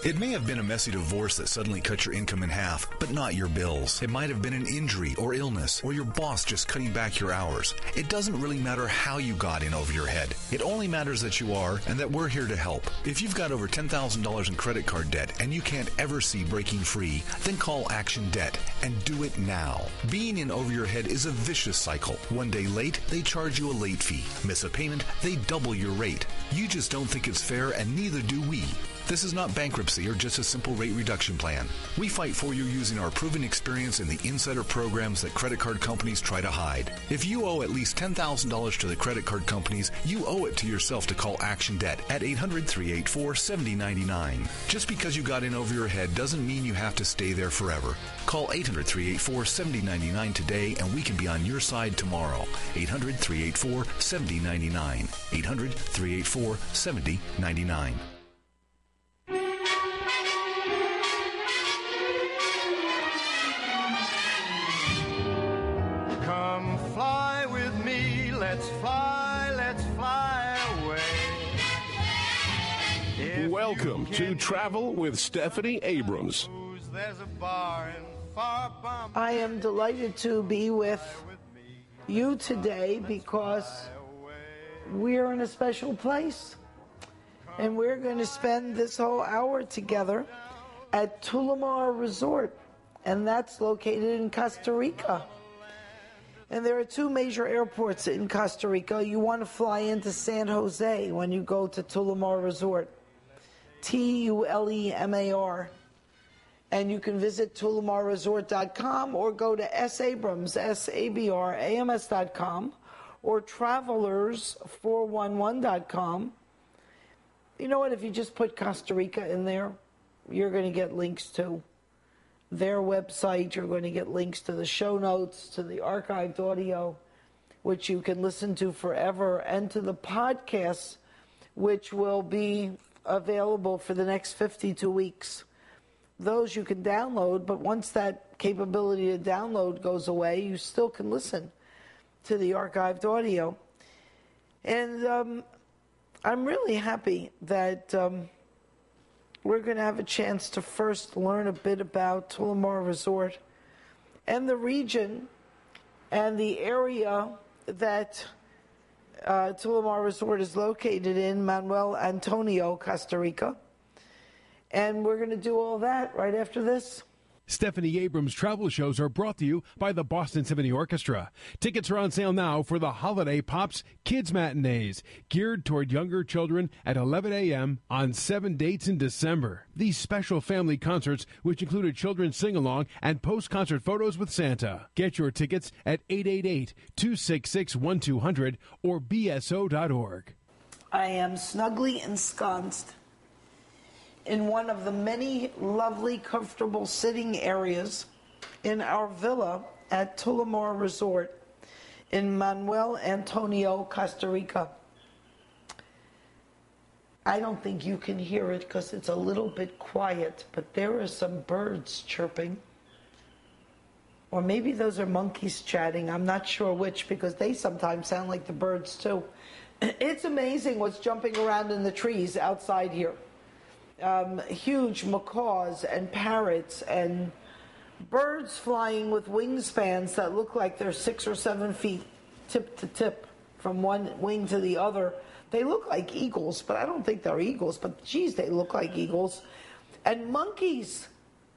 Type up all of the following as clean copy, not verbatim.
It may have been a messy divorce that suddenly cut your income in half, but not your bills. It might have been an injury or illness, or your boss just cutting back your hours. It doesn't really matter how you got in over your head. It only matters that you are and that we're here to help. If you've got over $10,000 in credit card debt and you can't ever see breaking free, then call Action Debt and do it now. Being in over your head is a vicious cycle. One day late, they charge you a late fee. Miss a payment, they double your rate. You just don't think it's fair, and neither do we. This is not bankruptcy or just a simple rate reduction plan. We fight for you using our proven experience in the insider programs that credit card companies try to hide. If you owe at least $10,000 to the credit card companies, you owe it to yourself to call Action Debt at 800-384-7099. Just because you got in over your head doesn't mean you have to stay there forever. Call 800-384-7099 today and we can be on your side tomorrow. 800-384-7099. 800-384-7099. Let's fly away. Welcome to Travel with Stephanie Abrams. I am delighted to be with you today because we're in a special place. And we're going to spend this whole hour together at Tullamore Resort. And that's located in Costa Rica. And there are two major airports in Costa Rica. You want to fly into San Jose when you go to Tullamore Resort. Tullemar. And you can visit tullamoreresort.com or go to sabrams, sabrams.com or travelers411.com. You know what? If you just put Costa Rica in there, you're going to get links to their website. You're going to get links to the show notes, to the archived audio, which you can listen to forever, and to the podcasts, which will be available for the next 52 weeks. Those you can download, but once that capability to download goes away, you still can listen to the archived audio. And I'm really happy that we're going to have a chance to first learn a bit about Tullamore Resort and the region and the area that Tullamore Resort is located in, Manuel Antonio, Costa Rica. And we're going to do all that right after this. Stephanie Abrams travel shows are brought to you by the Boston Symphony Orchestra. Tickets are on sale now for the Holiday Pops Kids Matinees, geared toward younger children at 11 a.m. on 7 dates in December. These special family concerts, which include a children's sing-along and post-concert photos with Santa. Get your tickets at 888-266-1200 or bso.org. I am snugly ensconced in one of the many lovely, comfortable sitting areas in our villa at Tullamore Resort in Manuel Antonio, Costa Rica. I don't think you can hear it because it's a little bit quiet, but there are some birds chirping. Or maybe those are monkeys chatting. I'm not sure which, because they sometimes sound like the birds too. It's amazing what's jumping around in the trees outside here. Huge macaws and parrots and birds flying with wingspans that look like they're 6 or 7 feet tip to tip from one wing to the other. They look like eagles, but I don't think they're eagles, but geez, they look like eagles. And monkeys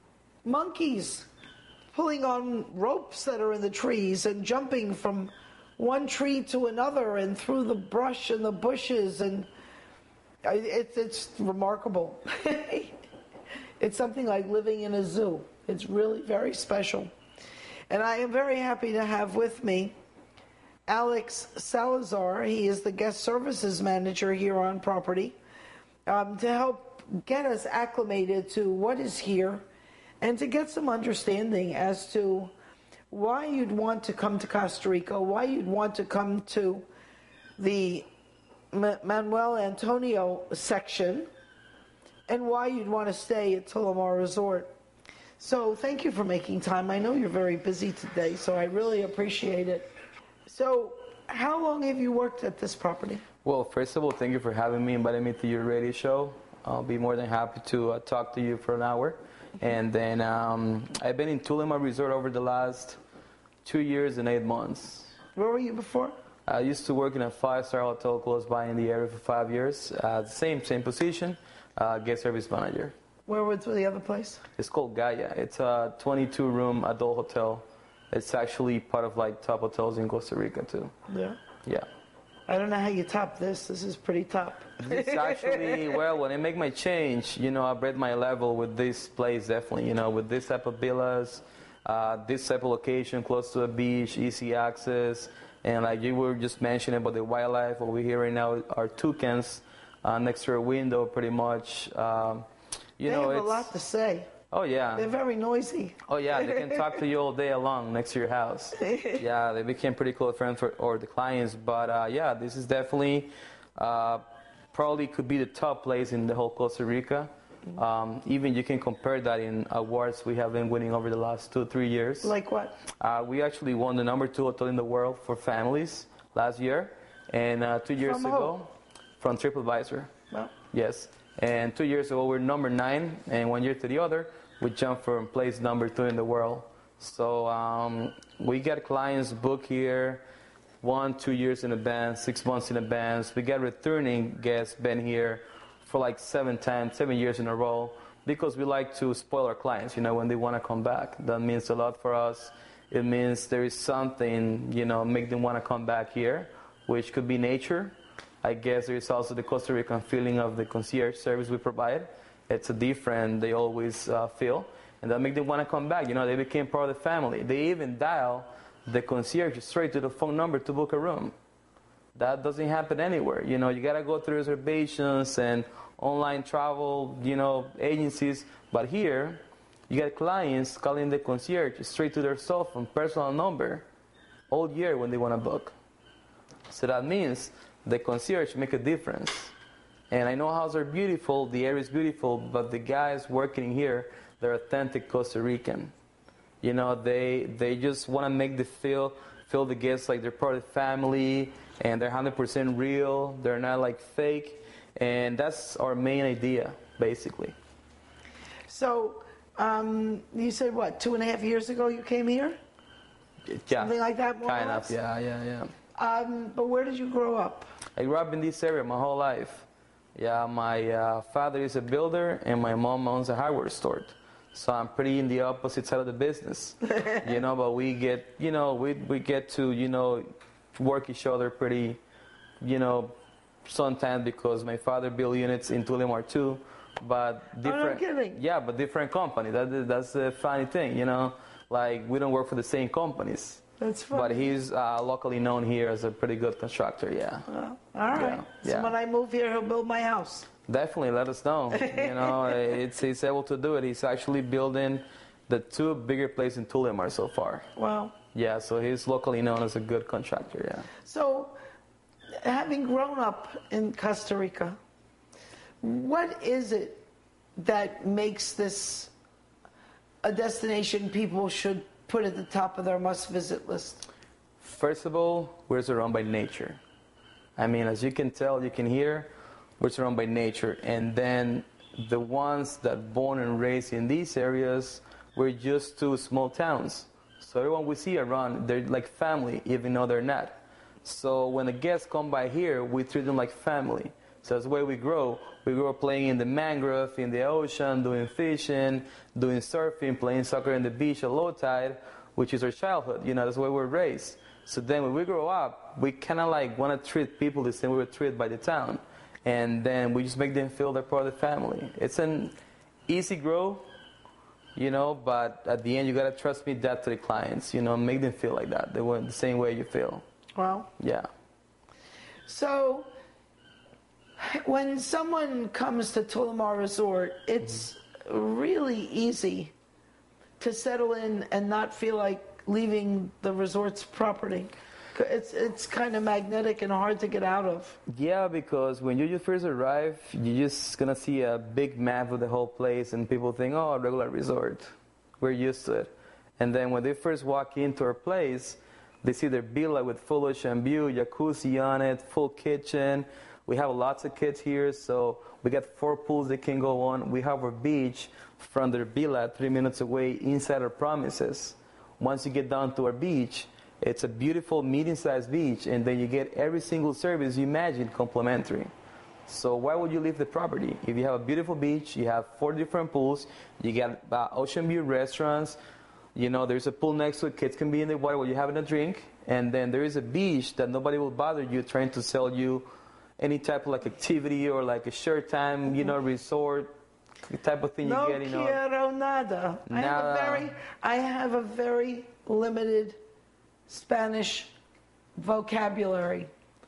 pulling on ropes that are in the trees and jumping from one tree to another and through the brush and the bushes, and it's remarkable. It's something like living in a zoo. It's really very special. And I am very happy to have with me Alex Salazar. He is the guest services manager here on property, to help get us acclimated to what is here and to get some understanding as to why you'd want to come to Costa Rica, why you'd want to come to the Manuel Antonio section, and why you'd want to stay at Tullamore Resort. So thank you for making time. I know you're very busy today, so I really appreciate it. So how long have you worked at this property? Well, first of all, thank you for having me, inviting me to your radio show. I'll be more than happy to talk to you for an hour. And then I've been in Tulimar Resort over the last 2 years and 8 months. Where were you before? I used to work in a 5-star hotel close by in the area for 5 years. Same position, guest service manager. Where was the other place? It's called Gaia. It's a 22-room adult hotel. It's actually part of like top hotels in Costa Rica too. Yeah. Yeah. I don't know how you top this. This is pretty top. It's actually, well, when I make my change, I bred my level with this place definitely, with this type of villas, this type of location close to a beach, easy access, and like you were just mentioning about the wildlife, what we hear right now are toucans next to a window pretty much. They have a lot to say. Oh, yeah. They're very noisy. Oh, yeah, they can talk to you all day long next to your house. Yeah, they became pretty close friends or the clients. But, yeah, this is definitely probably could be the top place in the whole Costa Rica. Even you can compare that in awards we have been winning over the last 2-3 years. Like what? We actually won the #2 hotel in the world for families last year. And 2 years ago, from TripAdvisor. Well. Yes. And 2 years ago, we're #9. And 1 year to the other, we jumped from place #2 in the world. So we get clients book here 1-2 years in advance, 6 months in advance. We get returning guests been here for like 7 years in a row, because we like to spoil our clients, when they want to come back. That means a lot for us. It means there is something, make them want to come back here, which could be nature. I guess there is also the Costa Rican feeling of the concierge service we provide. It's a different, they always feel, and that make them want to come back. They became part of the family. They even dial the concierge straight to the phone number to book a room. That doesn't happen anywhere. You got to go through reservations and online travel, agencies. But here, you got clients calling the concierge straight to their cell phone, personal number, all year when they want to book. So that means the concierge make a difference. And I know houses are beautiful, the area is beautiful, but the guys working here, they're authentic Costa Rican. They just want to make the feel the guests like they're part of the family, and they're 100% real. They're not like fake, and that's our main idea, basically. So, you said what? 2.5 years ago you came here? Yeah, something like that, more kind or of. less? Yeah. But where did you grow up? I grew up in this area my whole life. Yeah, my father is a builder, and my mom owns a hardware store. So I'm pretty in the opposite side of the business, but we get, we get to, work each other pretty, sometimes, because my father built units in Tulimar too, but different. Oh, no kidding. Yeah, but different company. That's the funny thing, like we don't work for the same companies. That's funny. But he's locally known here as a pretty good constructor, yeah. Well, all right. Yeah. So when I move here, he'll build my house. Definitely, let us know. He's able to do it. He's actually building the 2 bigger places in Tulimar so far. Wow. Yeah, so he's locally known as a good contractor, yeah. So, having grown up in Costa Rica, what is it that makes this a destination people should put at the top of their must-visit list? First of all, we're surrounded by nature. I mean, as you can tell, you can hear, we're surrounded by nature. And then the ones that born and raised in these areas, we're just 2 small towns. So everyone we see around, they're like family, even though they're not. So when the guests come by here, we treat them like family. So that's the way we grow. We grew up playing in the mangrove, in the ocean, doing fishing, doing surfing, playing soccer in the beach at low tide, which is our childhood. That's the way we're raised. So then when we grow up, we kind of like want to treat people the same way we're treated by the town. And then we just make them feel they're part of the family. It's an easy grow, but at the end you got to trust me that to the clients, make them feel like that. They want the same way you feel. Wow. Yeah. So, when someone comes to Tulimar Resort, it's really easy to settle in and not feel like leaving the resort's property. It's kind of magnetic and hard to get out of. Yeah, because when you just first arrive, you're just going to see a big map of the whole place, and people think, oh, a regular resort. We're used to it. And then when they first walk into our place, they see their villa with full ocean view, jacuzzi on it, full kitchen, We have lots of kids here, so we got 4 pools they can go on. We have our beach from their villa 3 minutes away inside our premises. Once you get down to our beach, it's a beautiful medium-sized beach, and then you get every single service you imagine complimentary. So why would you leave the property? If you have a beautiful beach, you have 4 different pools, you got ocean view restaurants, you know, there's a pool next to it, kids can be in the water while you're having a drink, and then there is a beach that nobody will bother you trying to sell you any type of like activity or like a short time, you know, resort type of thing you get, you know. No quiero nada. I have a very limited Spanish vocabulary.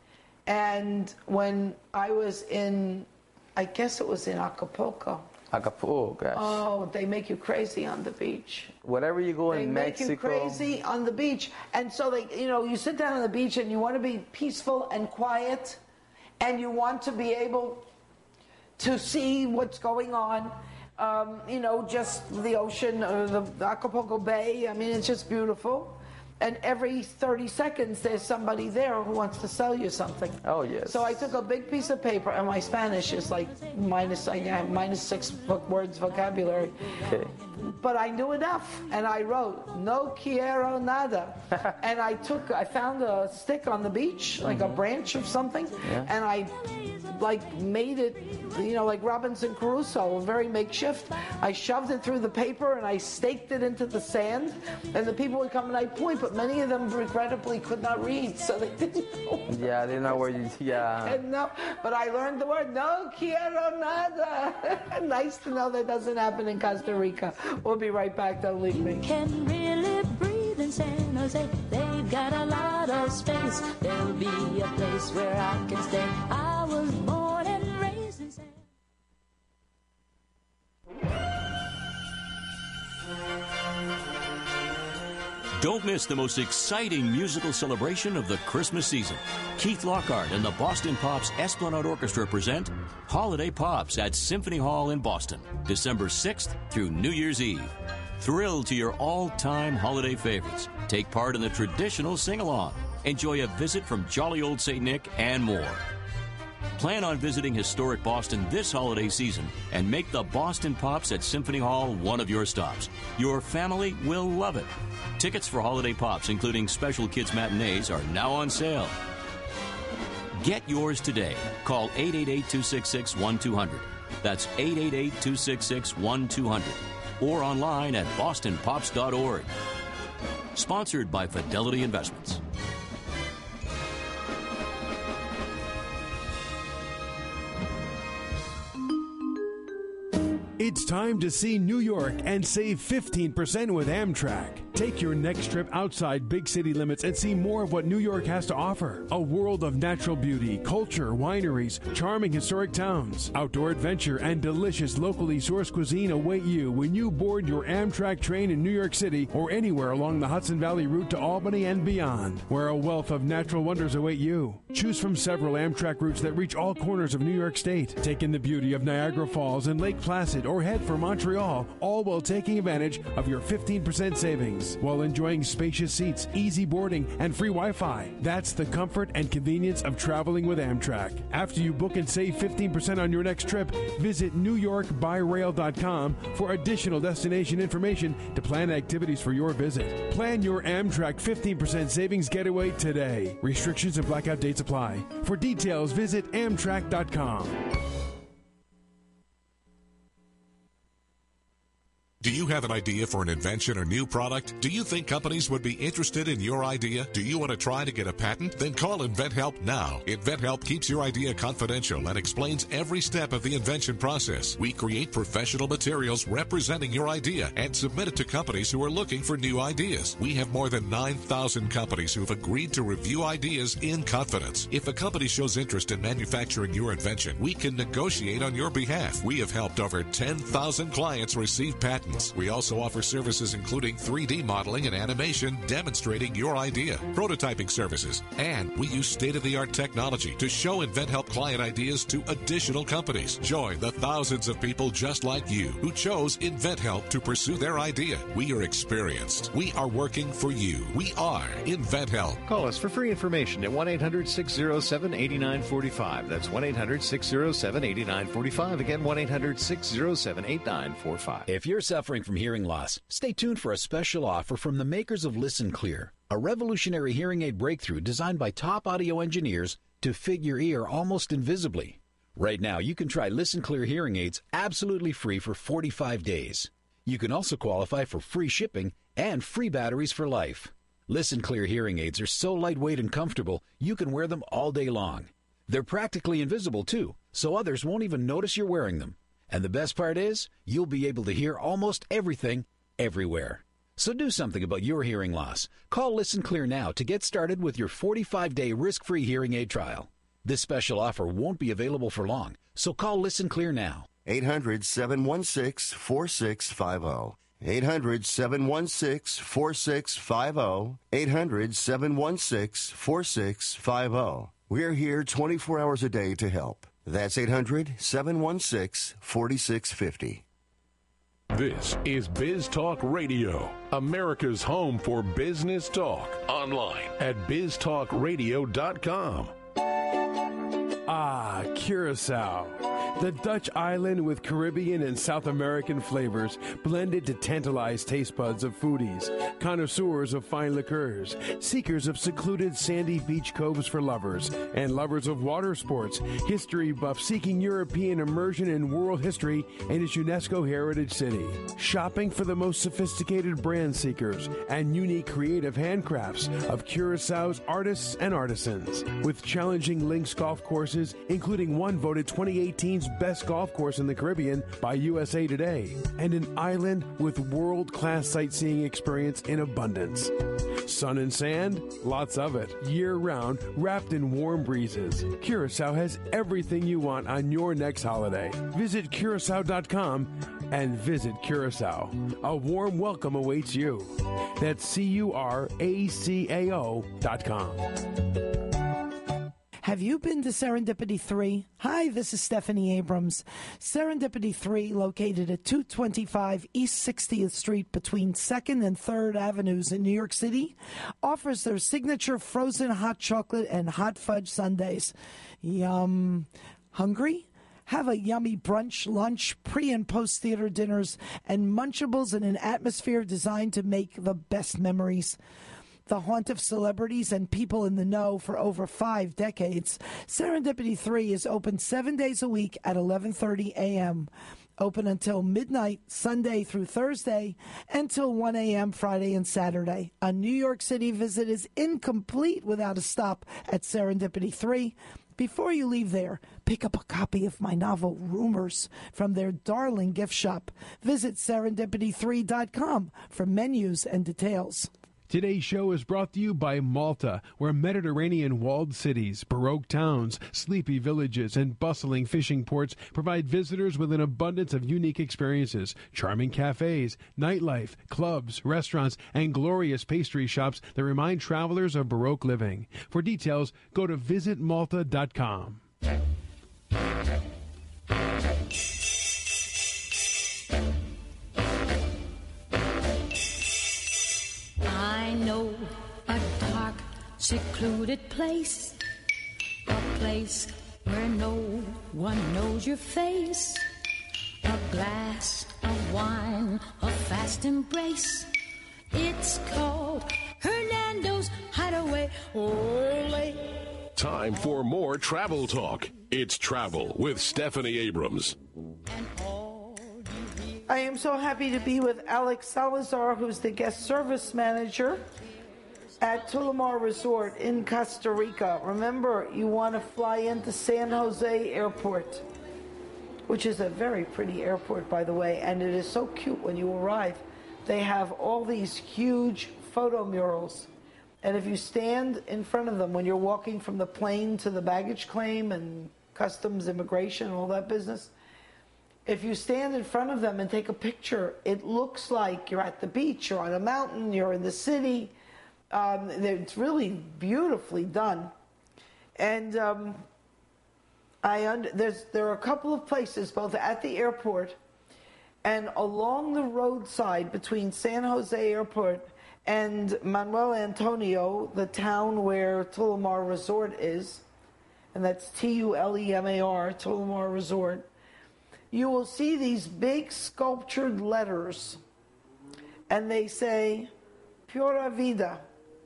And when I was in, I guess it was in Acapulco. Acapulco, gosh. Oh, they make you crazy on the beach. Whatever you go in Mexico. They make you crazy on the beach. And so they, you know, you sit down on the beach and you want to be peaceful and quiet, and you want to be able to see what's going on. You know, just the ocean, the Acapulco Bay. I mean, it's just beautiful. And every 30 seconds, there's somebody there who wants to sell you something. Oh, yes. So I took a big piece of paper, and my Spanish is like I have minus 6 words vocabulary. Okay. But I knew enough, and I wrote, no quiero nada. And I found a stick on the beach, like a branch of something, and I like made it, you know, like Robinson Crusoe, very makeshift. I shoved it through the paper and I staked it into the sand, and the people would come and I'd point, but many of them regrettably could not read, so they didn't know. Yeah, they didn't know where you, And no, but I learned the word, no quiero nada. Nice to know that doesn't happen in Costa Rica. We'll be right back, don't leave me. Can really breathe in San Jose. They've got a lot of space. There'll be a place where I can stay. I was born and raised in San Don't miss the most exciting musical celebration of the Christmas season. Keith Lockhart and the Boston Pops Esplanade Orchestra present Holiday Pops at Symphony Hall in Boston, December 6th through New Year's Eve. Thrill to your all-time holiday favorites. Take part in the traditional sing-along. Enjoy a visit from jolly old St. Nick and more. Plan on visiting historic Boston this holiday season and make the Boston Pops at Symphony Hall one of your stops. Your family will love it. Tickets for Holiday Pops, including special kids matinees, are now on sale. Get yours today. Call 888-266-1200. That's 888-266-1200. Or online at bostonpops.org. Sponsored by Fidelity Investments. It's time to see New York and save 15% with Amtrak. Take your next trip outside big city limits and see more of what New York has to offer. A world of natural beauty, culture, wineries, charming historic towns, outdoor adventure, and delicious locally sourced cuisine await you when you board your Amtrak train in New York City or anywhere along the Hudson Valley route to Albany and beyond, where a wealth of natural wonders await you. Choose from several Amtrak routes that reach all corners of New York State. Take in the beauty of Niagara Falls and Lake Placid, or head for Montreal, all while taking advantage of your 15% savings, while enjoying spacious seats, easy boarding, and free Wi-Fi. That's the comfort and convenience of traveling with Amtrak. After you book and save 15% on your next trip, visit NewYorkByRail.com for additional destination information to plan activities for your visit. Plan your Amtrak 15% savings getaway today. Restrictions and blackout dates apply. For details, visit Amtrak.com. Do you have an idea for an invention or new product? Do you think companies would be interested in your idea? Do you want to try to get a patent? Then call InventHelp now. InventHelp keeps your idea confidential and explains every step of the invention process. We create professional materials representing your idea and submit it to companies who are looking for new ideas. We have more than 9,000 companies who have agreed to review ideas in confidence. If a company shows interest in manufacturing your invention, we can negotiate on your behalf. We have helped over 10,000 clients receive patents. patents. We also offer services including 3D modeling and animation demonstrating your idea, prototyping services, and we use state-of-the-art technology to show InventHelp client ideas to additional companies. Join the thousands of people just like you who chose InventHelp to pursue their idea. We are experienced. We are working for you. We are InventHelp. Call us for free information at 1-800-607-8945. That's 1-800-607-8945. Again, 1-800-607-8945. If you're suffering from hearing loss, stay tuned for a special offer from the makers of Listen Clear, a revolutionary hearing aid breakthrough designed by top audio engineers to fit your ear almost invisibly. Right now, you can try Listen Clear hearing aids absolutely free for 45 days. You can also qualify for free shipping and free batteries for life. Listen Clear hearing aids are so lightweight and comfortable, you can wear them all day long. They're practically invisible, too, so others won't even notice you're wearing them. And the best part is, you'll be able to hear almost everything, everywhere. So do something about your hearing loss. Call Listen Clear now to get started with your 45-day risk-free hearing aid trial. This special offer won't be available for long, so call Listen Clear now. 800-716-4650. 800-716-4650. 800-716-4650. We're here 24 hours a day to help. That's 800-716-4650. This is Biz Talk Radio, America's home for business talk. Online at biztalkradio.com. Ah, Curacao, the Dutch island with Caribbean and South American flavors blended to tantalize taste buds of foodies, connoisseurs of fine liqueurs, seekers of secluded sandy beach coves for lovers, and lovers of water sports, history buffs seeking European immersion in world history and its UNESCO heritage city, shopping for the most sophisticated brand seekers and unique creative handcrafts of Curaçao's artists and artisans, with challenging links golf courses, including one voted 2018's best golf course in the Caribbean by USA Today, and an island with world-class sightseeing experience in abundance. Sun and sand? Lots of it. Year-round, wrapped in warm breezes. Curaçao has everything you want on your next holiday. Visit Curacao.com and visit Curacao. A warm welcome awaits you. That's CURACAO.com. Have you been to Serendipity 3? Hi, this is Stephanie Abrams. Serendipity 3, located at 225 East 60th Street between 2nd and 3rd Avenues in New York City, offers their signature frozen hot chocolate and hot fudge sundaes. Yum. Hungry? Have a yummy brunch, lunch, pre- and post-theater dinners, and Munchables in an atmosphere designed to make the best memories. The haunt of celebrities and people in the know for over 5 decades, Serendipity 3 is open 7 days a week at 11:30 a.m., open until midnight Sunday through Thursday, until 1 a.m. Friday and Saturday. A New York City visit is incomplete without a stop at Serendipity 3. Before you leave there, pick up a copy of my novel, Rumors, from their darling gift shop. Visit serendipity3.com for menus and details. Today's show is brought to you by Malta, where Mediterranean walled cities, Baroque towns, sleepy villages, and bustling fishing ports provide visitors with an abundance of unique experiences, charming cafes, nightlife, clubs, restaurants, and glorious pastry shops that remind travelers of Baroque living. For details, go to visitmalta.com. I know a dark, secluded place, a place where no one knows your face, a glass of wine, a fast embrace. It's called Hernando's Hideaway. Ole. Time for more travel talk. It's Travel with Stephanie Abrams. I am so happy to be with Alex Salazar, who's the guest service manager at Tulamar Resort in Costa Rica. Remember, you want to fly into San Jose Airport, which is a very pretty airport, by the way, and it is so cute when you arrive. They have all these huge photo murals, and if you stand in front of them when you're walking from the plane to the baggage claim and customs, immigration, all that business, if you stand in front of them and take a picture, it looks like you're at the beach, you're on a mountain, you're in the city. It's really beautifully done. And there are a couple of places, both at the airport and along the roadside between San Jose Airport and Manuel Antonio, the town where Tulamar Resort is, and that's Tulemar, Tulamar Resort. You will see these big sculptured letters, and they say, Pura Vida.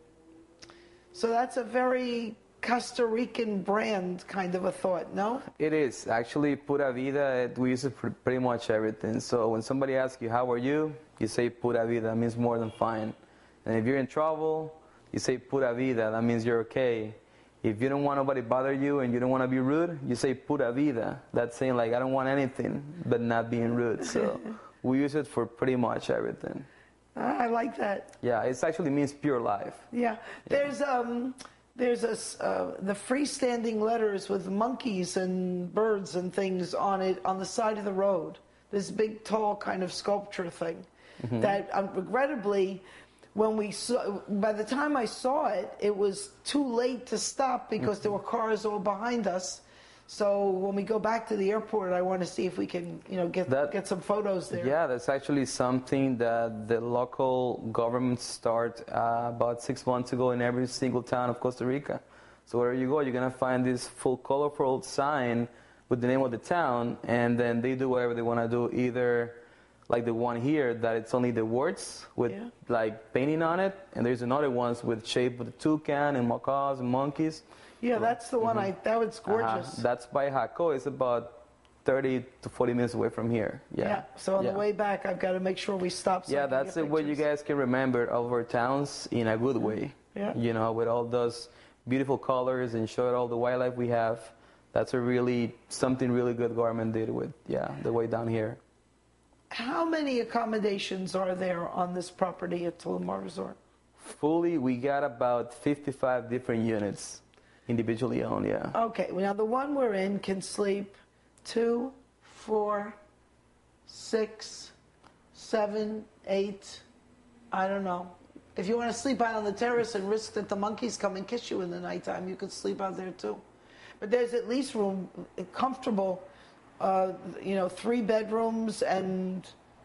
So that's a very Costa Rican brand kind of a thought, no? It is. Actually, Pura Vida, we use it for pretty much everything. So when somebody asks you, how are you? You say Pura Vida. That means more than fine. And if you're in trouble, you say Pura Vida. That means you're okay. If you don't want nobody to bother you and you don't want to be rude, you say Pura Vida. That's saying, like, I don't want anything but not being rude. So we use it for pretty much everything. I like that. Yeah, it actually means pure life. Yeah. There's the freestanding letters with monkeys and birds and things on it on the side of the road. This big, tall kind of sculpture thing that regrettably, by the time I saw it, it was too late to stop because there were cars all behind us. So when we go back to the airport, I want to see if we can, get some photos there. Yeah, that's actually something that the local government started about 6 months ago in every single town of Costa Rica. So wherever you go, you're going to find this full colorful sign with the name of the town, and then they do whatever they want to do, either like the one here that it's only the words with like painting on it, and there's another ones with shape with the toucan and macaws and monkeys. Yeah, that's the one that was gorgeous. That's by Jaco. It's about 30 to 40 minutes away from here. Yeah. So on the way back, I've got to make sure we stop. So that's the way you guys can remember all of our towns in a good way. Yeah. With all those beautiful colors and show all the wildlife we have. That's something really good government did with the way down here. How many accommodations are there on this property at Tulamar Resort? Fully, we got about 55 different units, individually owned, Okay, now the one we're in can sleep 2, 4, 6, 7, 8, I don't know. If you want to sleep out on the terrace and risk that the monkeys come and kiss you in the nighttime, you could sleep out there too. But there's at least room, comfortable, 3 bedrooms, and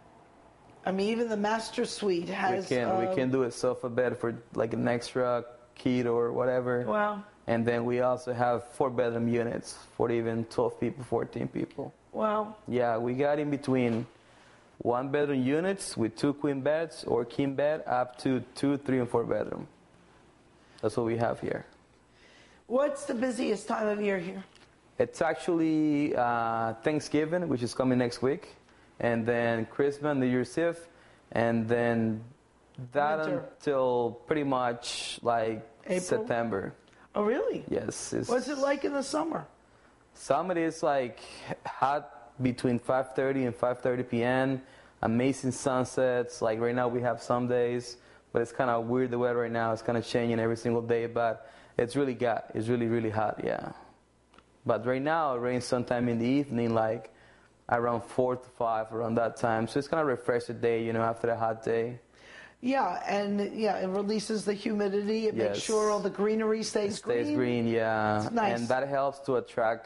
even the master suite has. We can do a sofa bed for like an extra kid or whatever. Wow. And then we also have 4-bedroom units for even 12 people, 14 people. Wow. Yeah, we got in between 1-bedroom units with 2 queen beds or king bed up to 2, 3, and 4 bedroom. That's what we have here. What's the busiest time of year here? It's actually Thanksgiving, which is coming next week, and then Christmas, New Year's Eve, and then that Winter. Until pretty much like April? September. Oh, really? Yes. What's it like in the summer? Summer is like hot between 5:30 and 5:30 p.m. Amazing sunsets. Like right now we have some days, but it's kind of weird the weather right now. It's kind of changing every single day, but it's really really hot, yeah. But right now it rains sometime in the evening, like around 4 to 5, around that time. So it's kind of refresh the day, after a hot day. Yeah, and it releases the humidity. It makes sure all the greenery stays green. Stays green, yeah. It's nice. And that helps to attract,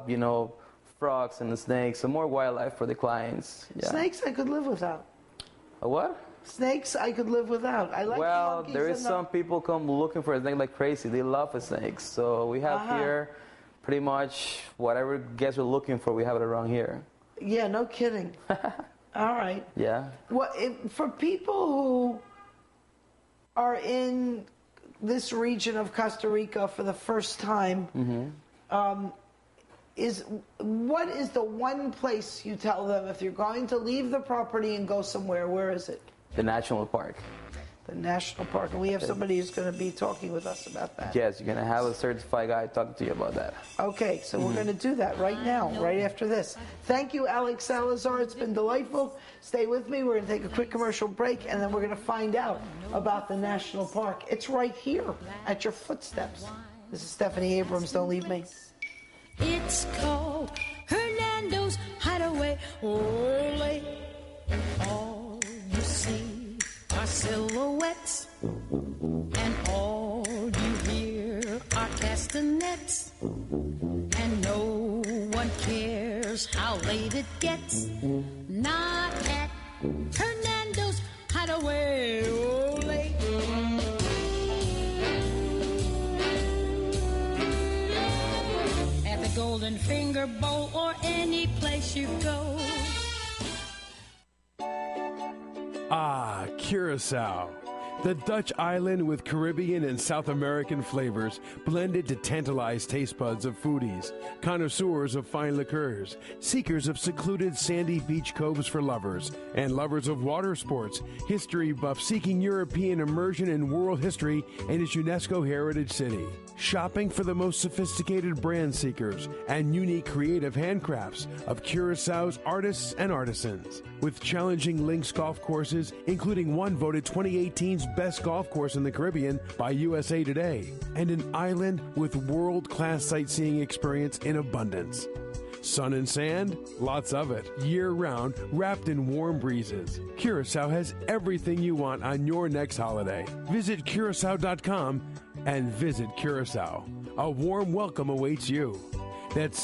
frogs and snakes, some more wildlife for the clients. Yeah. Snakes I could live without. A what? Snakes I could live without. I like monkeys. There is some people come looking for a snake like crazy. They love snakes. So we have here pretty much whatever guests are looking for, we have it around here. Yeah, no kidding. All right. Yeah. For people who are in this region of Costa Rica for the first time, what is the one place you tell them if you're going to leave the property and go somewhere? Where is it? The National Park. The National Park. And we have somebody who's going to be talking with us about that. Yes, you're going to have a certified guy talking to you about that. Okay, so we're going to do that right now, right after this. Thank you, Alex Salazar. It's been delightful. Stay with me. We're going to take a quick commercial break, and then we're going to find out about the National Park. It's right here at your footsteps. This is Stephanie Abrams. Don't leave me. It's called Hernando's Hot hideaway. Ole, all you see are silhouettes, and all you hear are castanets, and no one cares how late it gets. Not at Hernando's hideaway. Ole. At the Golden Finger Bowl or any place you go. Ah, Curacao. The Dutch island with Caribbean and South American flavors blended to tantalize taste buds of foodies, connoisseurs of fine liqueurs, seekers of secluded sandy beach coves for lovers, and lovers of water sports, history buffs seeking European immersion in world history and its UNESCO heritage city. Shopping for the most sophisticated brand seekers and unique creative handcrafts of Curaçao's artists and artisans. With challenging links golf courses, including one voted 2018's best golf course in the Caribbean by USA Today, and an island with world-class sightseeing experience in abundance. Sun and sand? Lots of it. Year-round, wrapped in warm breezes. Curacao has everything you want on your next holiday. Visit Curacao.com and visit Curacao. A warm welcome awaits you. That's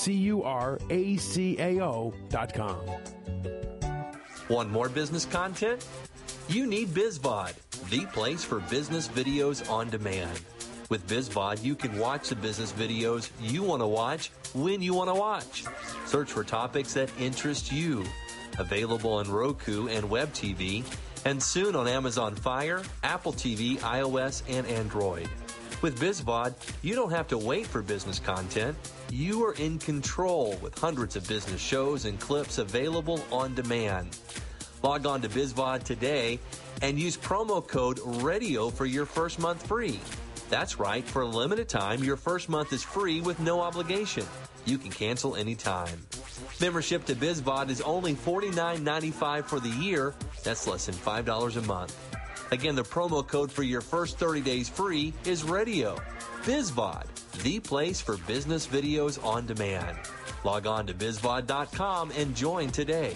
CURACAO.com. Want more business content? You need BizVod, the place for business videos on demand. With BizVod, you can watch the business videos you want to watch when you want to watch. Search for topics that interest you. Available on Roku and Web TV, and soon on Amazon Fire, Apple TV, iOS, and Android. With BizVod, you don't have to wait for business content. You are in control with hundreds of business shows and clips available on demand. Log on to BizVod today and use promo code RADIO for your first month free. That's right, for a limited time, your first month is free with no obligation. You can cancel anytime. Membership to BizVod is only $49.95 for the year. That's less than $5 a month. Again, the promo code for your first 30 days free is RADIO. BizVod, the place for business videos on demand. Log on to BizVod.com and join today.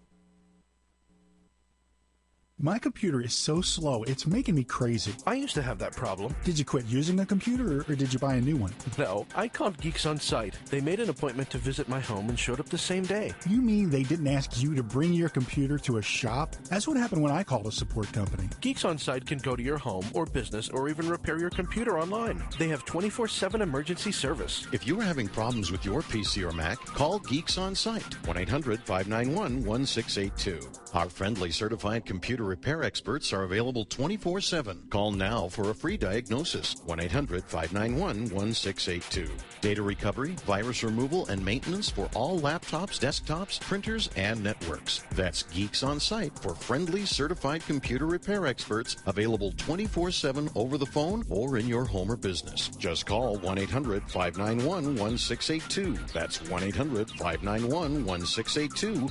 My computer is so slow, it's making me crazy. I used to have that problem. Did you quit using a computer, or did you buy a new one? No, I called Geeks On Site. They made an appointment to visit my home and showed up the same day. You mean they didn't ask you to bring your computer to a shop? That's what happened when I called a support company. Geeks On Site can go to your home or business or even repair your computer online. They have 24/7 emergency service. If you are having problems with your PC or Mac, call Geeks On Site, 1-800-591-1682. Our friendly certified computer repair experts are available 24/7. Call now for a free diagnosis, 1-800-591-1682. Data recovery, virus removal, and maintenance for all laptops, desktops, printers, and networks. That's Geeks On Site for friendly certified computer repair experts, available 24/7 over the phone or in your home or business. Just call 1-800-591-1682. That's 1-800-591-1682,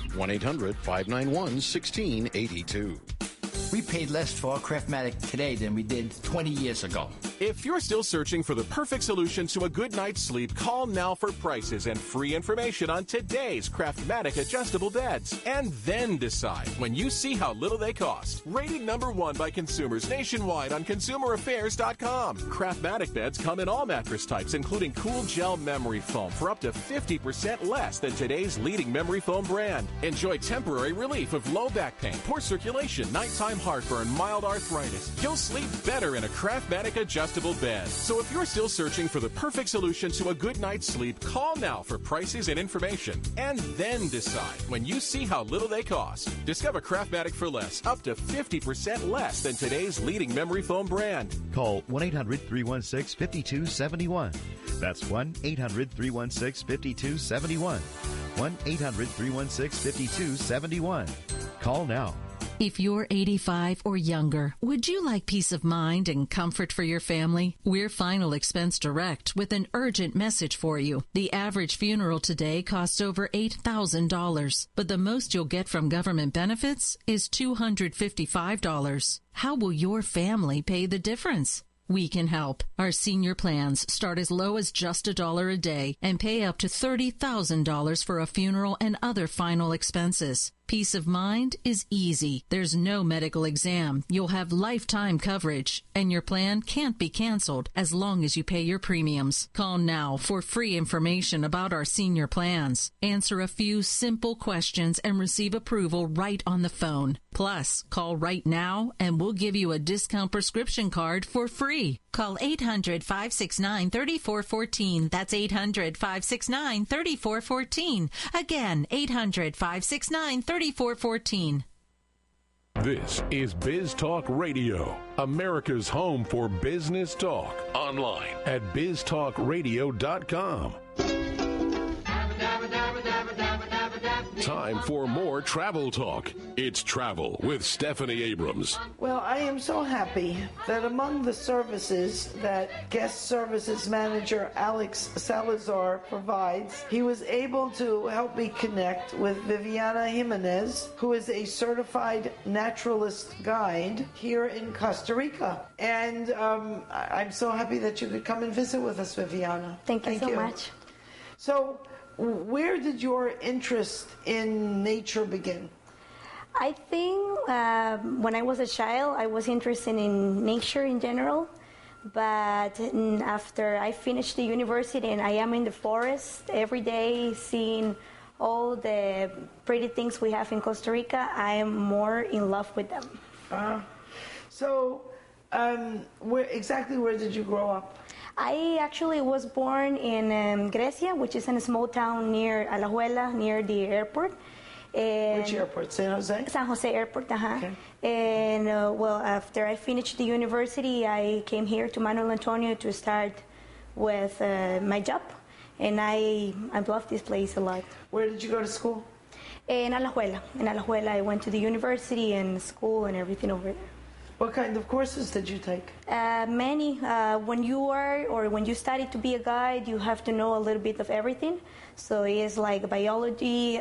1-800-591-1682. We paid less for our Craftmatic today than we did 20 years ago. If you're still searching for the perfect solution to a good night's sleep, call now for prices and free information on today's Craftmatic adjustable beds. And then decide when you see how little they cost. Rated #1 by consumers nationwide on ConsumerAffairs.com. Craftmatic beds come in all mattress types, including cool gel memory foam for up to 50% less than today's leading memory foam brand. Enjoy temporary relief of low back pain, poor circulation, nighttime heartburn, mild arthritis. You'll sleep better in a Craftmatic adjustable bed. So if you're still searching for the perfect solution to a good night's sleep, call now for prices and information. And then decide when you see how little they cost. Discover Craftmatic for less, up to 50% less than today's leading memory foam brand. Call 1-800-316-5271. That's 1-800-316-5271. 1-800-316-5271. Call now. If you're 85 or younger, would you like peace of mind and comfort for your family? We're Final Expense Direct with an urgent message for you. The average funeral today costs over $8,000, but the most you'll get from government benefits is $255. How will your family pay the difference? we can help. Our senior plans start as low as just $1 a day and pay up to $30,000 for a funeral and other final expenses. Peace of mind is easy. There's no medical exam. You'll have lifetime coverage, and your plan can't be canceled as long as you pay your premiums. Call now for free information about our senior plans. Answer a few simple questions and receive approval right on the phone. Plus, call right now and we'll give you a discount prescription card for free. Call 800-569-3414. That's 800-569-3414. Again, 800-569-3414. This is Biz Talk Radio, America's home for business talk. Online at biztalkradio.com. Time for more travel talk. It's Travel with Stephanie Abrams. Well, I am so happy that among the services that Guest Services Manager Alex Salazar provides, he was able to help me connect with Viviana Jimenez, who is a certified naturalist guide here in Costa Rica. And I'm so happy that you could come and visit with us, Viviana. Thank you so much. So, where did your interest in nature begin? I think when I was a child, I was interested in nature in general. But after I finished the university and I am in the forest every day seeing all the pretty things we have in Costa Rica, I am more in love with them. Where did you grow up? I actually was born in Grecia, which is in a small town near Alajuela, near the airport. And which airport? San Jose? San Jose Airport, Okay. And after I finished the university, I came here to Manuel Antonio to start with my job. And I love this place a lot. Where did you go to school? In Alajuela. In Alajuela, I went to the university and school and everything over there. What kind of courses did you take? Many. When you study to be a guide, you have to know a little bit of everything. So it's like biology,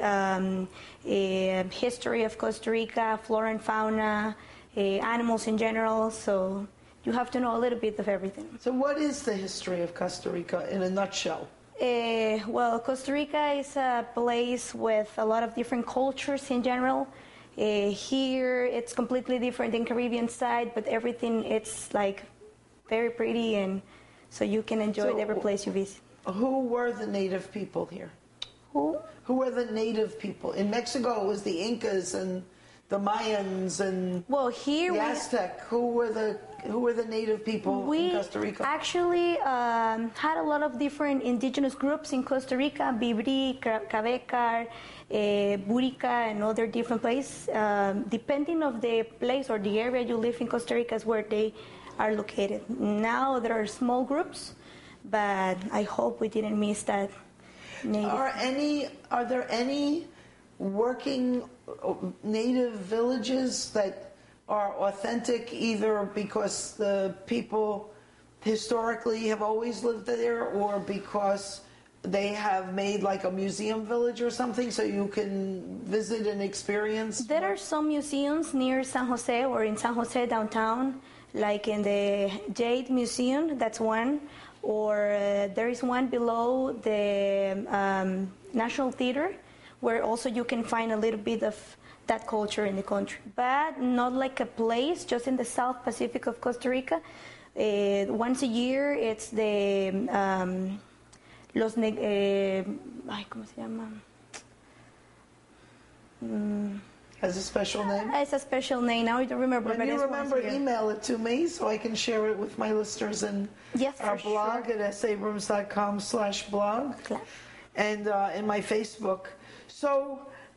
history of Costa Rica, flora and fauna, animals in general. So you have to know a little bit of everything. So what is the history of Costa Rica in a nutshell? Costa Rica is a place with a lot of different cultures in general. Here it's completely different than Caribbean side, but everything it's like very pretty, and so you can enjoy every place you visit. Who were the native people here? Who were the native people? In Mexico it was the Incas and the Mayans and the Aztec. Who were the native people in Costa Rica? We actually had a lot of different indigenous groups in Costa Rica, Bibri, Cabecar, Burica, and other different places. Depending on the place or the area you live in Costa Rica is where they are located. Now there are small groups, but I hope we didn't miss that native. Are there any working native villages that are authentic, either because the people historically have always lived there or because they have made like a museum village or something so you can visit and experience? There are some museums near San Jose or in San Jose downtown, like in the Jade Museum, that's one. Or there is one below the National Theater, where also you can find a little bit of that culture in the country. But not like a place, just in the South Pacific of Costa Rica. Once a year, it's the ¿cómo se llama? Has a special name? It's a special name. Now I don't remember. When you remember, email it to me so I can share it with my listeners in our blog at sabrams.com/blog and in my Facebook. So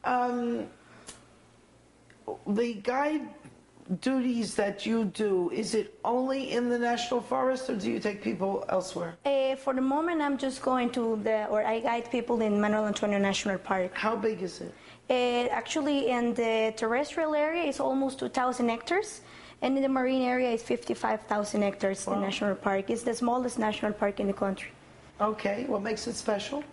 the guide duties that you do, is it only in the National Forest or do you take people elsewhere? For the moment, I'm just going to I guide people in Manuel Antonio National Park. How big is it? Actually, in the terrestrial area, it's almost 2,000 hectares, and in the marine area, it's 55,000 hectares. Wow. The national park. It's the smallest national park in the country. Okay, what makes it special?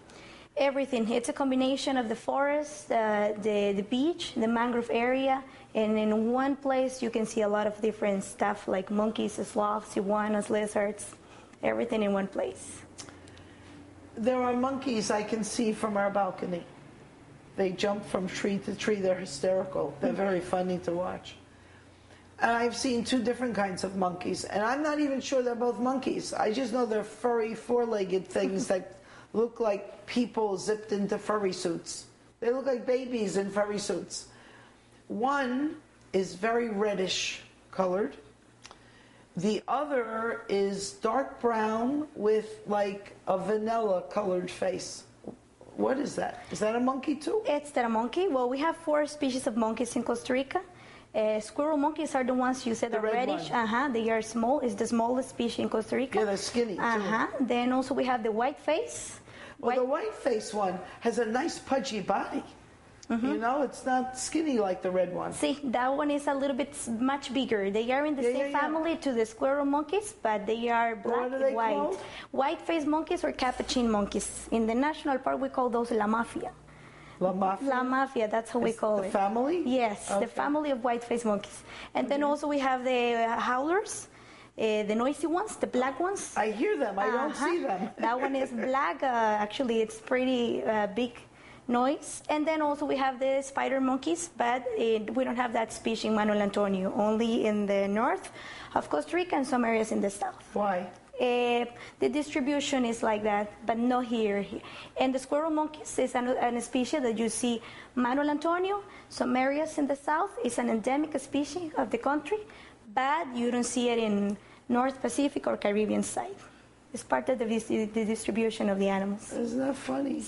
Everything. It's a combination of the forest, the beach, the mangrove area, and in one place you can see a lot of different stuff like monkeys, sloths, iguanas, lizards, everything in one place. There are monkeys I can see from our balcony. They jump from tree to tree. They're hysterical. They're very funny to watch. And I've seen two different kinds of monkeys, and I'm not even sure they're both monkeys. I just know they're furry, four-legged things that look like people zipped into furry suits. They look like babies in furry suits. One is very reddish colored. The other is dark brown with like a vanilla colored face. What is that? Is that a monkey too? It's a monkey. Well, we have 4 species of monkeys in Costa Rica. Squirrel monkeys are the ones you said are reddish. They are small. It's the smallest species in Costa Rica. Yeah, they're skinny too. Then also we have the white face. Well, the white face one has a nice pudgy body. You know, it's not skinny like the red one. See, that one is a little bit much bigger. They are in the same family to the squirrel monkeys, but they are black and white. Called? White-faced monkeys or capuchin monkeys. In the national park, we call those La Mafia. La Mafia? La Mafia, that's how we call it. The family? Yes, the family of white-faced monkeys. And then also we have the howlers. The noisy ones, the black ones. I hear them, I don't see them. That one is black. Actually, it's pretty big noise. And then also we have the spider monkeys, but we don't have that species in Manuel Antonio, only in the north of Costa Rica and some areas in the south. Why? The distribution is like that, but not here. And the squirrel monkeys is an species that you see Manuel Antonio, some areas in the south. It's an endemic species of the country, but you don't see it in North Pacific or Caribbean side. It's part of the distribution of the animals. Isn't that funny?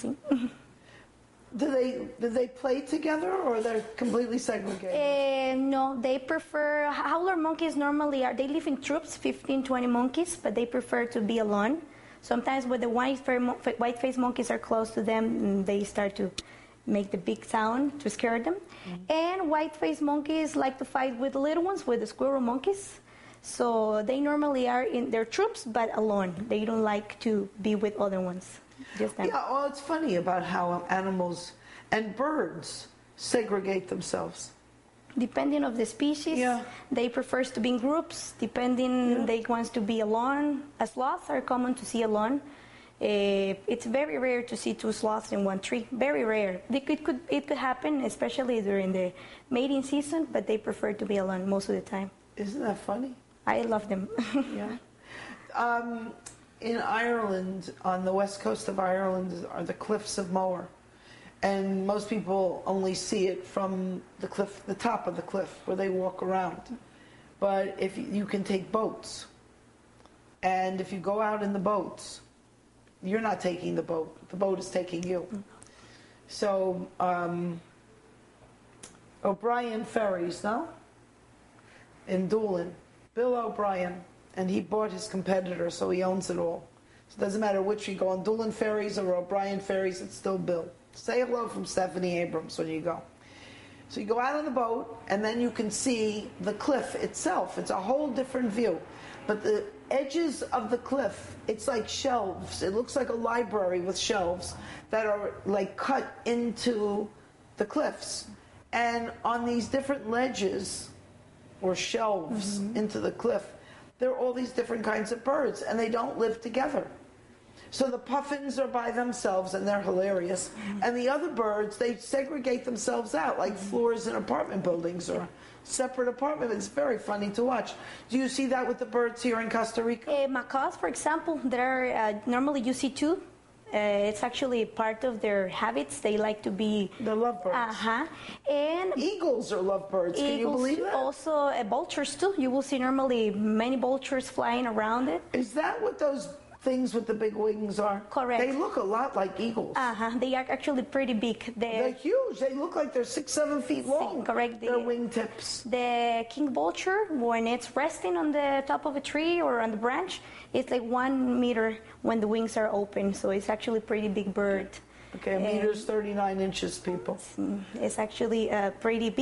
Do they play together, or they're completely segregated? No, they prefer, howler monkeys normally they live in troops, 15, 20 monkeys, but they prefer to be alone. Sometimes when the white-faced monkeys are close to them, they start to make the big sound to scare them. And white-faced monkeys like to fight with the little ones, with the squirrel monkeys. So they normally are in their troops, but alone. They don't like to be with other ones. Just them. Yeah, well, it's funny about how animals and birds segregate themselves. Depending on the species, they prefer to be in groups. Depending, they want to be alone. Sloths are common to see alone. It's very rare to see 2 sloths in one tree. Very rare. It could happen, especially during the mating season, but they prefer to be alone most of the time. Isn't that funny? I love them. In Ireland, on the west coast of Ireland, are the cliffs of Moher. And most people only see it from the cliff, the top of the cliff, where they walk around. But if you can take boats, and if you go out in the boats, you're not taking the boat is taking you. So, O'Brien Ferries, no? In Doolin, Bill O'Brien, and he bought his competitor, so he owns it all. So it doesn't matter which you go on, Doolin Ferries or O'Brien Ferries, it's still Bill. Say hello from Stephanie Abrams when you go. So you go out on the boat, and then you can see the cliff itself. It's a whole different view. But the edges of the cliff, it's like shelves. It looks like a library with shelves that are like cut into the cliffs. And on these different ledges or shelves into the cliff, there are all these different kinds of birds, and they don't live together. So the puffins are by themselves, and they're hilarious. And the other birds, they segregate themselves out, like floors in apartment buildings or separate apartments. It's very funny to watch. Do you see that with the birds here in Costa Rica? Macaws, for example, there are normally you see 2. It's actually part of their habits. They like to be... They're lovebirds. And eagles are lovebirds. Can you believe that? Also vultures, too. You will see normally many vultures flying around it. Is that what those things with the big wings are? Correct. They look a lot like eagles. They are actually pretty big. They're huge. They look like they're 6-7 feet long. Correct. Their wingtips. The king vulture, when it's resting on the top of a tree or on the branch, it's like 1 meter when the wings are open. So it's actually a pretty big bird. Okay, a meter's 39 inches, people. It's actually pretty big.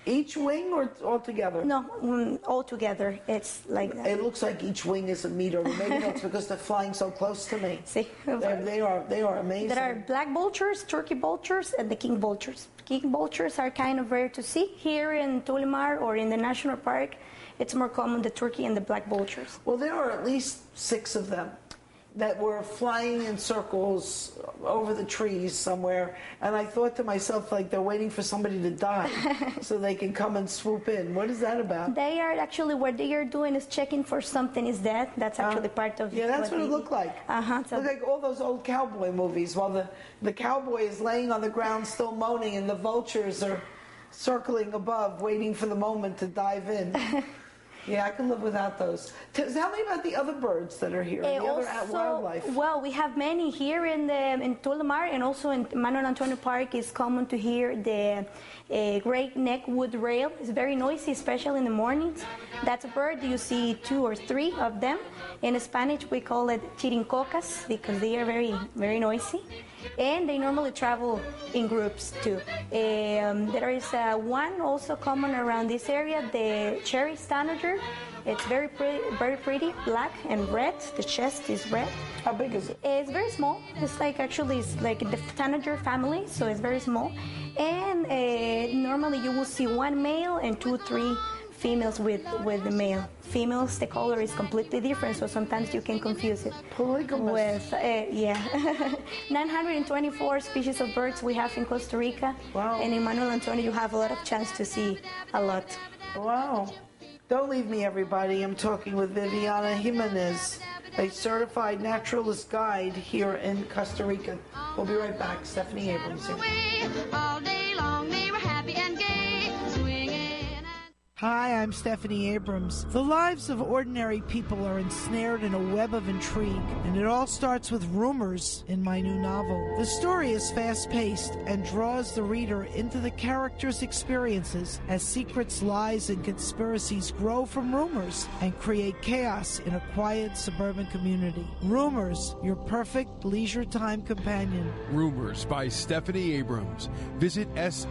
Each wing or all together? No, all together. It's like that. It looks like each wing is a meter. Maybe that's because they're flying so close to me. See, they are amazing. There are black vultures, turkey vultures, and the king vultures. King vultures are kind of rare to see here in Tulimar or in the national park. It's more common the turkey and the black vultures. Well, there are at least 6 of them that were flying in circles over the trees somewhere, and I thought to myself, like, they're waiting for somebody to die so they can come and swoop in. What is that about? They are actually, what they are doing is checking for something is dead. That's actually part of yeah, that's what it looked like. So looked like all those old cowboy movies, while the cowboy is laying on the ground still moaning, and the vultures are circling above, waiting for the moment to dive in. Yeah, I can live without those. Tell me about the other birds that are here, the other wildlife. Well, we have many here in Tulimar, and also in Manuel Antonio Park. It's common to hear the great neck-wood rail. It's very noisy, especially in the mornings. That's a bird. You see 2 or 3 of them. In Spanish, we call it chirincocas because they are very, very noisy. And they normally travel in groups too. There is one also common around this area, the cherry tanager. It's very pretty, black and red. The chest is red. How big is it? It's very small. It's like the tanager family, so it's very small. And normally you will see 1 male and 2 or 3 females with the male. Females, the color is completely different, so sometimes you can confuse it. Polygamous. With 924 species of birds we have in Costa Rica. Wow. And in Manuel Antonio, you have a lot of chance to see a lot. Wow. Don't leave me, everybody. I'm talking with Viviana Jimenez, a certified naturalist guide here in Costa Rica. We'll be right back. Stephanie Abrams here. All day long they were happy and gay, swinging. Hi, I'm Stephanie Abrams. The lives of ordinary people are ensnared in a web of intrigue, and it all starts with rumors in my new novel. The story is fast-paced and draws the reader into the characters' experiences as secrets, lies, and conspiracies grow from rumors and create chaos in a quiet suburban community. Rumors, your perfect leisure time companion. Rumors by Stephanie Abrams. Visit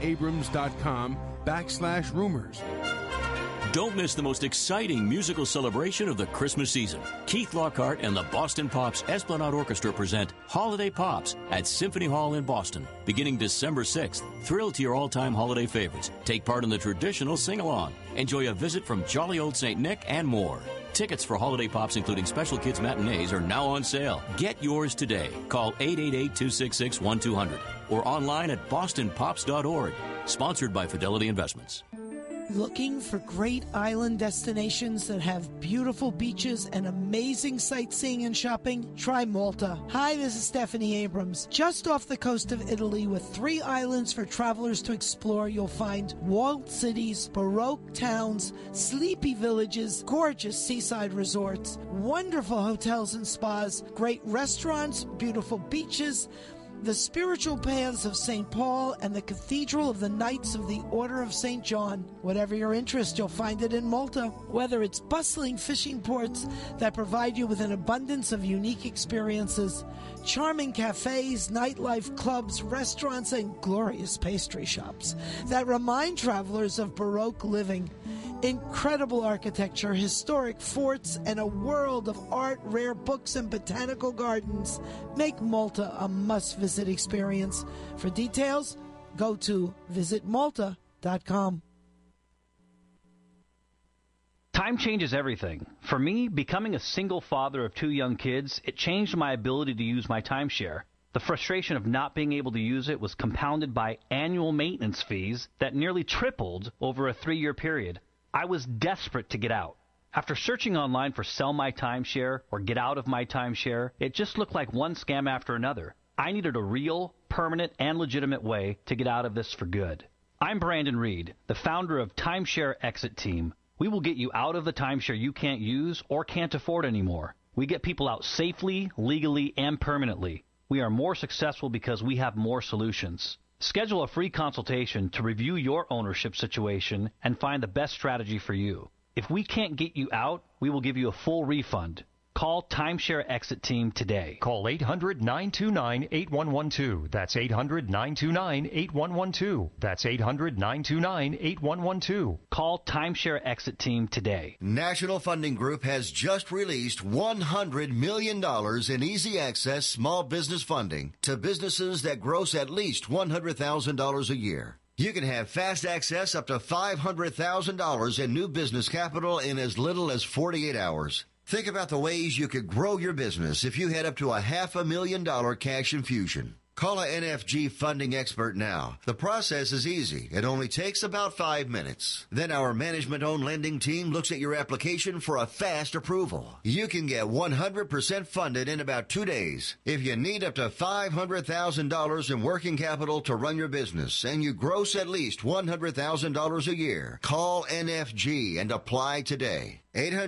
sabrams.com/rumors. Don't miss the most exciting musical celebration of the Christmas season. Keith Lockhart and the Boston Pops Esplanade Orchestra present Holiday Pops at Symphony Hall in Boston. Beginning December 6th, thrill to your all-time holiday favorites. Take part in the traditional sing-along. Enjoy a visit from jolly old St. Nick and more. Tickets for Holiday Pops, including special kids matinees, are now on sale. Get yours today. Call 888-266-1200 or online at bostonpops.org. Sponsored by Fidelity Investments. Looking for great island destinations that have beautiful beaches and amazing sightseeing and shopping? Try Malta. Hi, this is Stephanie Abrams. Just off the coast of Italy with 3 islands for travelers to explore, you'll find walled cities, Baroque towns, sleepy villages, gorgeous seaside resorts, wonderful hotels and spas, great restaurants, beautiful beaches, the spiritual paths of St. Paul, and the Cathedral of the Knights of the Order of St. John. Whatever your interest, you'll find it in Malta. Whether it's bustling fishing ports that provide you with an abundance of unique experiences, charming cafes, nightlife clubs, restaurants, and glorious pastry shops that remind travelers of Baroque living, incredible architecture, historic forts, and a world of art, rare books, and botanical gardens make Malta a must-visit experience. For details, go to visitmalta.com. Time changes everything. For me, becoming a single father of 2 young kids, it changed my ability to use my timeshare. The frustration of not being able to use it was compounded by annual maintenance fees that nearly tripled over a 3-year period. I was desperate to get out. After searching online for Sell My Timeshare or Get Out of My Timeshare, it just looked like one scam after another. I needed a real, permanent, and legitimate way to get out of this for good. I'm Brandon Reed, the founder of Timeshare Exit Team. We will get you out of the timeshare you can't use or can't afford anymore. We get people out safely, legally, and permanently. We are more successful because we have more solutions. Schedule a free consultation to review your ownership situation and find the best strategy for you. If we can't get you out, we will give you a full refund. Call Timeshare Exit Team today. Call 800-929-8112. That's 800-929-8112. That's 800-929-8112. Call Timeshare Exit Team today. National Funding Group has just released $100 million in easy access small business funding to businesses that gross at least $100,000 a year. You can have fast access up to $500,000 in new business capital in as little as 48 hours. Think about the ways you could grow your business if you had up to a $500,000 cash infusion. Call a NFG funding expert now. The process is easy. It only takes about 5 minutes. Then our management-owned lending team looks at your application for a fast approval. You can get 100% funded in about 2 days. If you need up to $500,000 in working capital to run your business and you gross at least $100,000 a year, call NFG and apply today.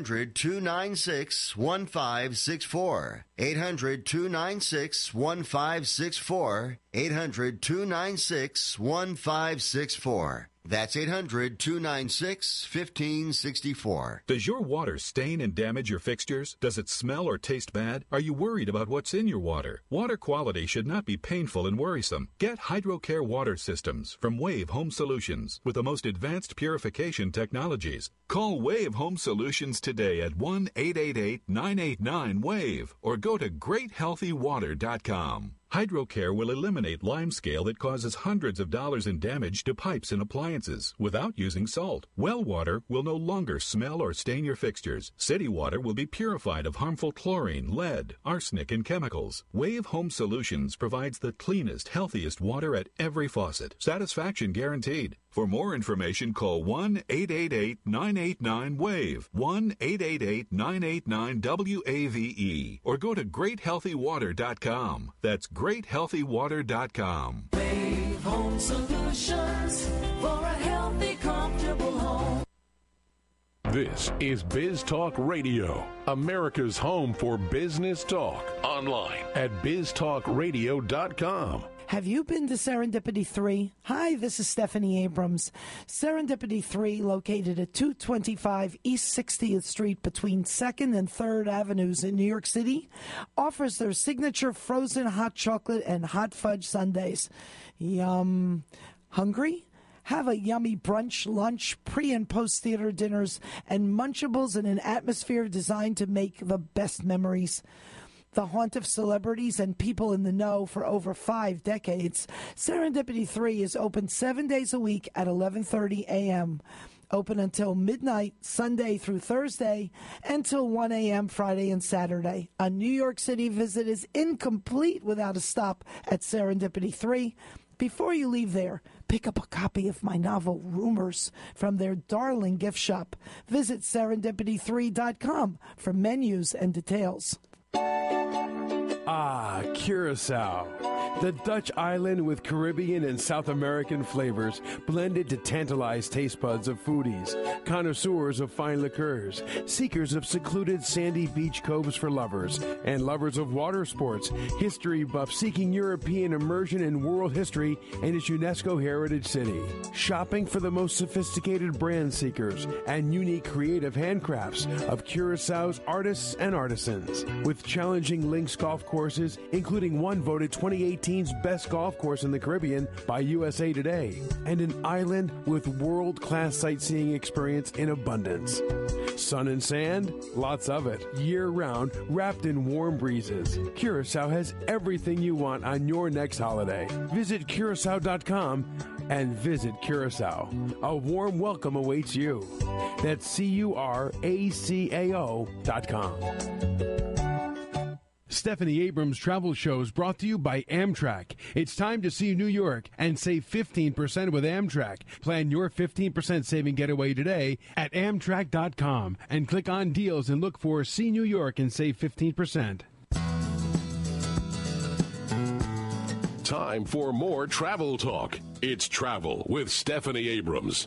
800-296-1564. 800-296-1564. 800-296-1564. That's 800-296-1564. Does your water stain and damage your fixtures? Does it smell or taste bad? Are you worried about what's in your water? Water quality should not be painful and worrisome. Get HydroCare water systems from Wave Home Solutions with the most advanced purification technologies. Call Wave Home Solutions today at 1-888-989-WAVE or go to GreatHealthyWater.com. HydroCare will eliminate limescale that causes hundreds of dollars in damage to pipes and appliances without using salt. Well water will no longer smell or stain your fixtures. City water will be purified of harmful chlorine, lead, arsenic, and chemicals. Wave Home Solutions provides the cleanest, healthiest water at every faucet. Satisfaction guaranteed. For more information, call 1-888-989-WAVE, 1-888-989-WAVE, or go to GreatHealthyWater.com. That's GreatHealthyWater.com. Wave Home Solutions for a healthy, comfortable home. This is Biz Talk Radio, America's home for business talk. Online at biztalkradio.com. Have you been to Serendipity 3? Hi, this is Stephanie Abrams. Serendipity 3, located at 225 East 60th Street between 2nd and 3rd Avenues in New York City, offers their signature frozen hot chocolate and hot fudge sundaes. Yum. Hungry? Have a yummy brunch, lunch, pre- and post-theater dinners, and Munchables in an atmosphere designed to make the best memories. The haunt of celebrities and people in the know for over 5 decades, Serendipity 3 is open 7 days a week at 11:30 a.m., open until midnight, Sunday through Thursday, until 1 a.m. Friday and Saturday. A New York City visit is incomplete without a stop at Serendipity 3. Before you leave there, pick up a copy of my novel, Rumors, from their darling gift shop. Visit serendipity3.com for menus and details. Ah, Curacao, the Dutch island with Caribbean and South American flavors blended to tantalize taste buds of foodies, connoisseurs of fine liqueurs, seekers of secluded sandy beach coves for lovers, and lovers of water sports, history buffs seeking European immersion in world history and its UNESCO heritage city, shopping for the most sophisticated brand seekers and unique creative handcrafts of Curaçao's artists and artisans, with challenging links golf courses, including one voted 2018's best golf course in the Caribbean by USA Today, and an island with world-class sightseeing experience in abundance. Sun and sand? Lots of it. Year-round, wrapped in warm breezes. Curacao has everything you want on your next holiday. Visit Curacao.com and visit Curacao. A warm welcome awaits you. That's CURACAO.com. Stephanie Abrams Travel Shows brought to you by Amtrak. It's time to see New York and save 15% with Amtrak. Plan your 15% saving getaway today at Amtrak.com and click on deals and look for See New York and save 15%. Time for more travel talk. It's Travel with Stephanie Abrams.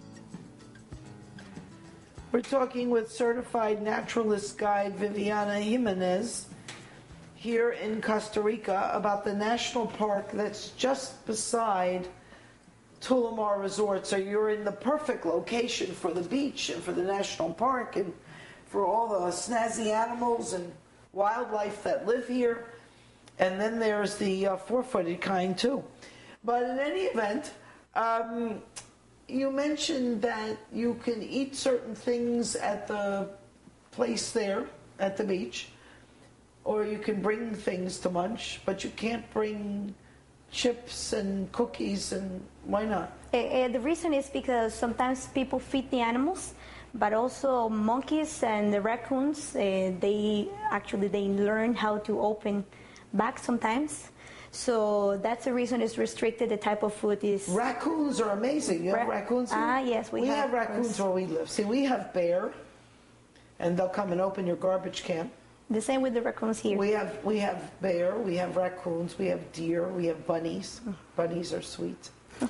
We're talking with certified naturalist guide Viviana Jimenez here in Costa Rica about the national park that's just beside Tulamar Resort. So you're in the perfect location for the beach and for the national park and for all the snazzy animals and wildlife that live here, and then there's the four-footed kind too. But in any event, you mentioned that you can eat certain things at the place there at the beach, or you can bring things to munch, but you can't bring chips and cookies, and why not? The reason is because sometimes people feed the animals, but also monkeys and the raccoons, they learn how to open bags sometimes. So that's the reason it's restricted. The type of food is. Raccoons are amazing. You have raccoons here? Yes, we have raccoons where we live. See, we have bear, and they'll come and open your garbage can. The same with the raccoons here. We have bear, we have raccoons, we have deer, we have bunnies. Bunnies are sweet.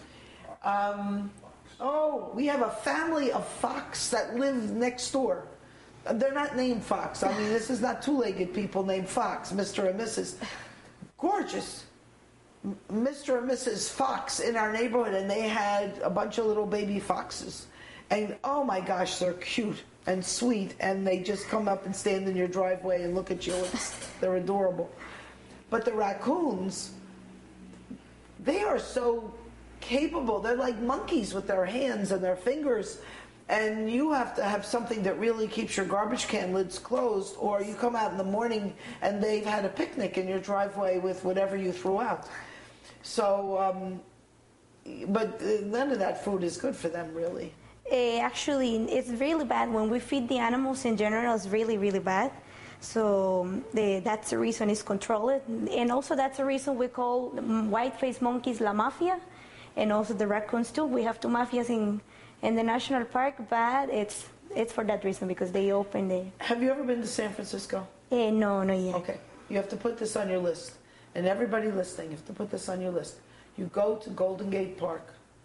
We have a family of fox that live next door. They're not named Fox. I mean, this is not two-legged people named Fox, Mr. and Mrs. Gorgeous. Mr. and Mrs. Fox in our neighborhood, and they had a bunch of little baby foxes. And oh my gosh, they're cute and sweet, and they just come up and stand in your driveway and look at you. They're adorable. But the raccoons, they are so capable. They're like monkeys with their hands and their fingers, and you have to have something that really keeps your garbage can lids closed, or you come out in the morning and they've had a picnic in your driveway with whatever you threw out. So, but none of that food is good for them, really. Actually, it's really bad. When we feed the animals in general, it's really, really bad. So that's the reason it's controlled. And also that's the reason we call white-faced monkeys La Mafia, and also the raccoons too. We have two mafias in the national park, but it's for that reason, because they open the... Have you ever been to San Francisco? No, not yet. Okay. You have to put this on your list. And everybody listening, you have to put this on your list. You go to Golden Gate Park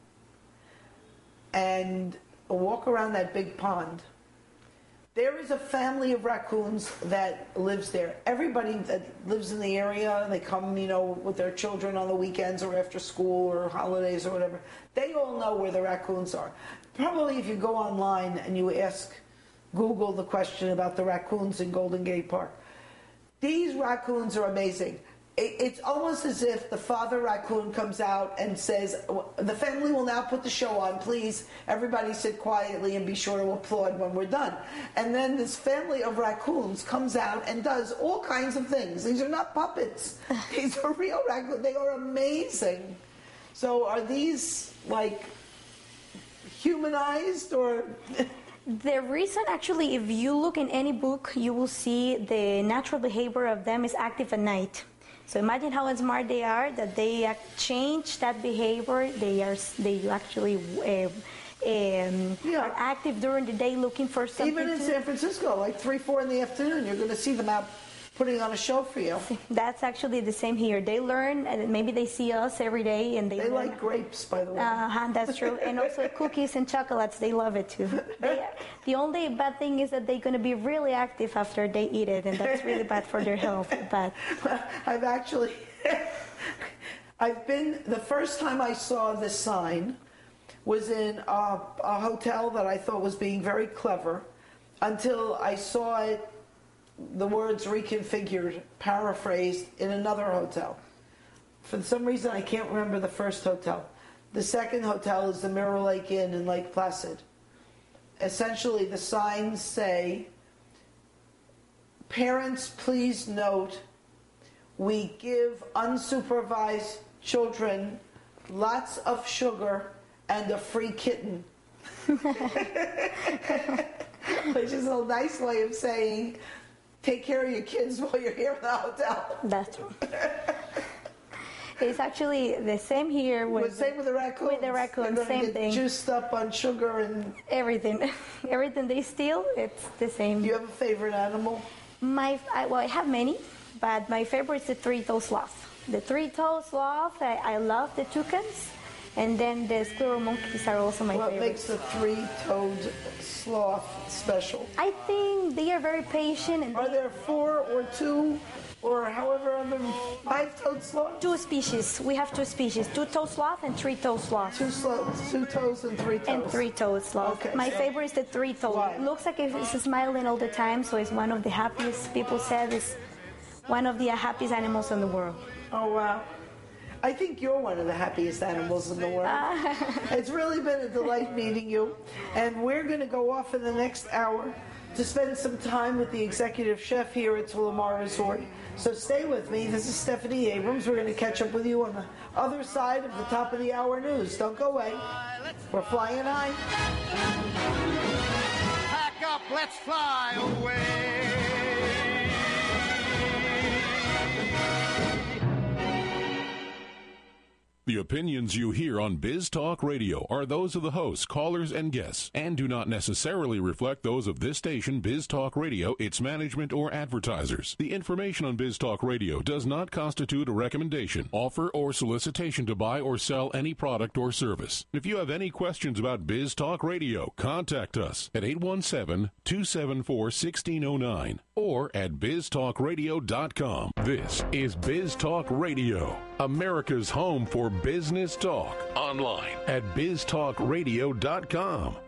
and walk around that big pond. There is a family of raccoons that lives there. Everybody that lives in the area, they come, with their children on the weekends or after school or holidays or whatever. They all know where the raccoons are. Probably if you go online and you Google the question about the raccoons in Golden Gate Park. These raccoons are amazing. It's almost as if the father raccoon comes out and says, the family will now put the show on, please, everybody sit quietly and be sure to applaud when we're done. And then this family of raccoons comes out and does all kinds of things. These are not puppets. These are real raccoons. They are amazing. So are these, humanized, or... The reason, actually, if you look in any book, you will see the natural behavior of them is active at night. So imagine how smart they are, that they change that behavior. They actually are active during the day looking for something. Even in San Francisco, 3, 4 in the afternoon, you're going to see them out putting on a show for you. That's actually the same here. They learn, and maybe they see us every day, and they like grapes, by the way. That's true. And also cookies and chocolates, they love it too. The only bad thing is that they're going to be really active after they eat it, and that's really bad for their health. But the first time I saw this sign was in a hotel that I thought was being very clever, until I saw it, the words reconfigured, paraphrased, in another hotel. For some reason, I can't remember the first hotel. The second hotel is the Mirror Lake Inn in Lake Placid. Essentially, the signs say, parents, please note, we give unsupervised children lots of sugar and a free kitten. Which is a nice way of saying, take care of your kids while you're here in the hotel. That's true. It's actually the same here. Same with the raccoons. With the raccoons, same thing. Juiced up on sugar and... Everything. Everything they steal, it's the same. Do you have a favorite animal? I have many, but my favorite is the three-toed sloth. The three-toed sloth, I love the toucans. And then the squirrel monkeys are also my favorite. What makes the three-toed sloth special? I think they are very patient. And are there 4 or 2 or however other 5-toed sloth? 2 species. We have 2 species: 2-toed sloth and 3-toed sloth. 2 toes and 3 toes. And 3-toed sloth. Okay, My so favorite is the 3-toed. Looks like it's smiling all the time, so it's one of the happiest. People said it's one of the happiest animals in the world. Oh, wow. I think you're one of the happiest animals in the world. It's really been a delight meeting you. And we're going to go off in the next hour to spend some time with the executive chef here at Tulamar Resort. So stay with me. This is Stephanie Abrams. We're going to catch up with you on the other side of the top of the hour news. Don't go away. We're flying high. Pack up, let's fly away. The opinions you hear on Biz Talk Radio are those of the hosts, callers, and guests, and do not necessarily reflect those of this station, Biz Talk Radio, its management, or advertisers. The information on Biz Talk Radio does not constitute a recommendation, offer, or solicitation to buy or sell any product or service. If you have any questions about Biz Talk Radio, contact us at 817-274-1609 or at biztalkradio.com. This is Biz Talk Radio, America's home for business talk. Online at biztalkradio.com.